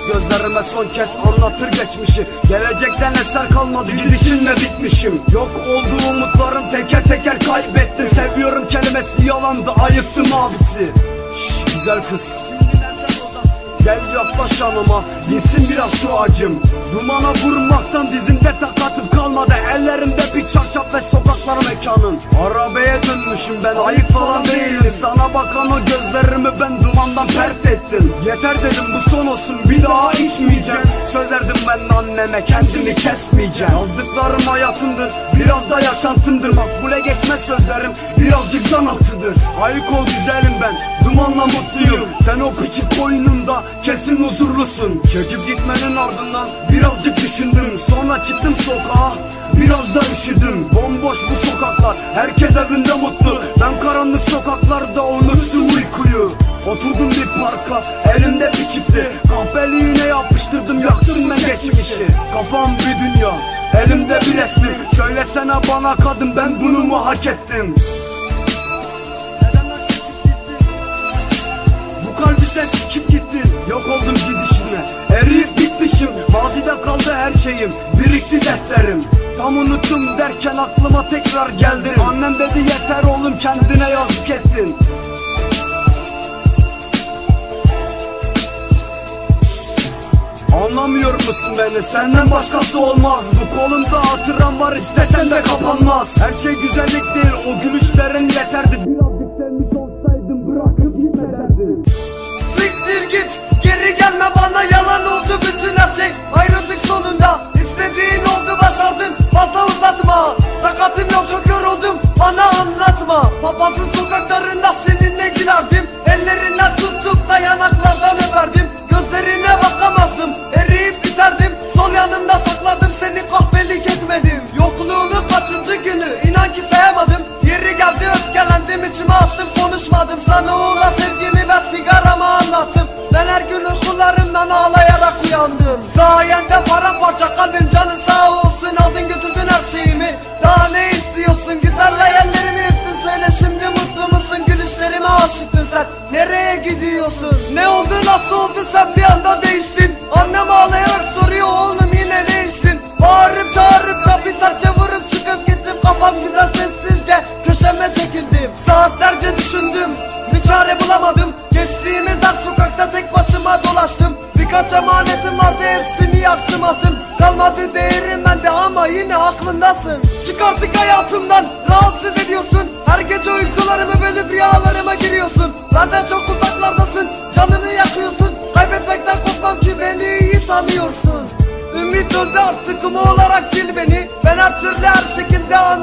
gözlerime son kez anlatır geçmişi. Gelecekten eser kalmadı, gidişinle bitmişim. Yok olduğu umutlarım teker teker kaybettim. Seviyorum kelimesi yalandı, ayıptım abisi. Şşş güzel kız, gel yaklaş yanıma, dinsin biraz şu acım. Dumana vurmaktan dizimde takatim kalmadı. Ellerimde bir çarşaf ve sokaklar mekanın. Arabaya dönmüşüm ben, ayık falan değilim. Sana bakan o gözlerimi ben dumandan pert ettim. Yeter dedim, bu son olsun, bir daha içmeyeceğim. Söz verdim ben anneme, kendimi kesmeyeceğim. Yazdıklarım hayatımdır, biraz da yaşantımdır. Makbule geçmez sözlerim, birazcık sanatıdır. Ayık ol güzelim ben, dumanla mutluyum. Sen o piçi koynunda kesin huzurlusun. Çekip gitmenin ardından birazcık düşündüm. Sonra çıktım sokağa, biraz da üşüdüm. Bomboş bu sokaklar, herkes evinde mutlu. Ben karanlık sokaklarda unuttum uykuyu. Oturdum bir parka, elimde bir çifti. Kahveliğine yapıştırdım, yaktım ben geçmişi. Kafam bir dünya, elimde bir resmi. Söylesene bana kadın, ben bunu mu hak ettim? Bu kalbi sen sikip gittin, yok oldum gidişine. Eriyip bitmişim, mazide kaldı her şeyim. Birikti dertlerim, tam unuttum derken aklıma tekrar geldin. Annem dedi yeter oğlum, kendine yazık ettin. Anlamıyor musun beni, senden başkası olmaz. Bu kolumda hatıram var, istesen de kapanmaz. Her şey güzellik değil, o gülüşlerin yeterdi. Birazcık sevmiş olsaydım bırakıp gitmederdin. Siktir git, geri gelme bana, yalan oldu bütün her şey. Ayrıldık sonunda, istediğin oldu, başardın, fazla uzatma. Takatım yok, çok yoruldum, bana anlatma. Papazın sokaklarında seninle gülerdim. Ellerinden tutup da yanaklardan öperdim. Gözlerine bakamazdım, eriyip biterdim. Sol yanımda sakladım seni, kahpelik etmedim. Yokluğunun kaçıncı günü, inan ki sayamadım. Yeri geldi öfkelendim, içime attım, konuşmadım. Sana olan sevgimi ben sigarama anlattım. Ben her gün uykularımdan ağlayarak uyandım. Sayende paramparça kalbim, canın sağ olsun. Aldın götürdün her şeyimi, daha ne istiyorsun? Güzel hayallerimi yıktın, söyle şimdi mutlu musun? Gülüşlerime aşıktın sen, nereye gidiyorsun? Ne oldu, nasıl oldu, sen bir anda değiştin. Annem ağlayarak soruyor, oğlum yine ne içtin? Bağırıp çağırıp kapıyı serçe vurup çıkıp gittim. Kafam güzel sessizce köşeme çekildim. Saatlerce düşündüm, bir çare bulamadım. Geçtiğimiz her sokakta tek başıma dolaştım. Birkaç emanetim vardı, hepsini yaktım attım. Kalmadı değerim bende ama yine aklımdasın. Çık artık hayatımdan, rahatsız ediyorsun. Her gece uykularımı bölüp rüyalarıma giriyorsun. Benden çok uzaklardasın, canımı yakıyorsun. Kaybetmekten korkmam ki beni iyi tanıyorsun. Ümit öldü artık, olarak bil beni. Ben her türlü her şekilde